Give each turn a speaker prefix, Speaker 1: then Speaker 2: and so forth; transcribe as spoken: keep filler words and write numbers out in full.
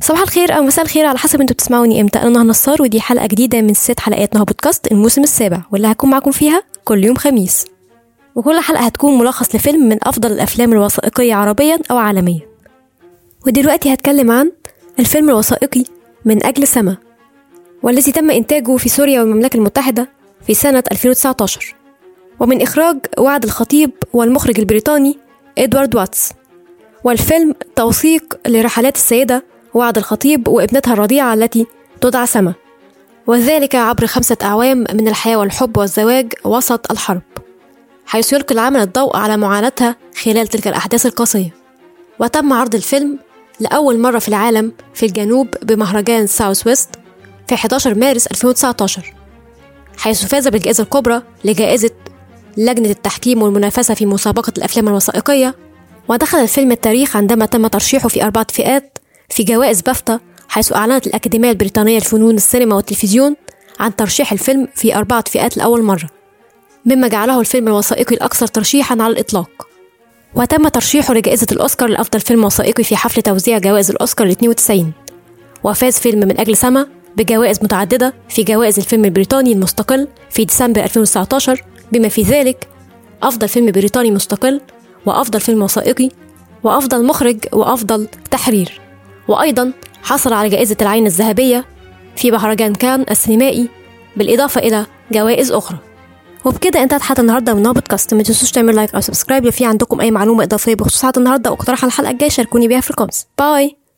Speaker 1: صباح الخير او مساء الخير على حسب انتوا بتسمعوني امتى. انا نهى نصار ودي حلقه جديده من ست حلقات نهى بودكاست الموسم السابع، واللي هكون معاكم فيها كل يوم خميس. وكل حلقه هتكون ملخص لفيلم من افضل الافلام الوثائقيه عربيا او عالميا. ودلوقتي هتكلم عن الفيلم الوثائقي من اجل سما، والذي تم انتاجه في سوريا والمملكه المتحده في سنه ألفين وتسعة عشر، ومن اخراج وعد الخطيب والمخرج البريطاني إدوارد واتس. والفيلم توثيق لرحلات السيدة وعد الخطيب وابنتها الرضيعة التي تدعى سما، وذلك عبر خمسة أعوام من الحياة والحب والزواج وسط الحرب، حيث يلقي العمل الضوء على معاناتها خلال تلك الأحداث القاسية. وتم عرض الفيلم لأول مرة في العالم في الجنوب بمهرجان ساوث ويست في أحد عشر مارس ألفين وتسعة عشر، حيث فاز بالجائزة الكبرى لجائزة لجنة التحكيم والمنافسة في مسابقة الأفلام الوثائقية. ودخل الفيلم التاريخ عندما تم ترشيحه في أربعة فئات في جوائز بافتا، حيث أعلنت الأكاديمية البريطانية لفنون السينما والتلفزيون عن ترشيح الفيلم في أربعة فئات لأول مرة، مما جعله الفيلم الوثائقي الأكثر ترشيحا على الإطلاق. وتم ترشيحه لجائزة الأوسكار لأفضل فيلم وثائقي في حفل توزيع جوائز الأوسكار الاثنين وتسعين. وفاز فيلم من أجل سما بجوائز متعددة في جوائز الفيلم البريطاني المستقل في ديسمبر ألفين وتسعة عشر، بما في ذلك أفضل فيلم بريطاني مستقل، وأفضل فيلم وثائقي، وأفضل مخرج، وأفضل تحرير. وأيضا حصل على جائزة العين الذهبية في مهرجان كان السينمائي، بالإضافة إلى جوائز أخرى. وبكده انتهت حلقة النهاردة من نهى بودكاست. ما تنسوش تعملوا لايك أو سبسكرايب لو في عندكم أي معلومة إضافية بخصوص حلقة النهاردة أو اقتراح على الحلقة الجاية، شاركوني بيها في الكومنتس. باي.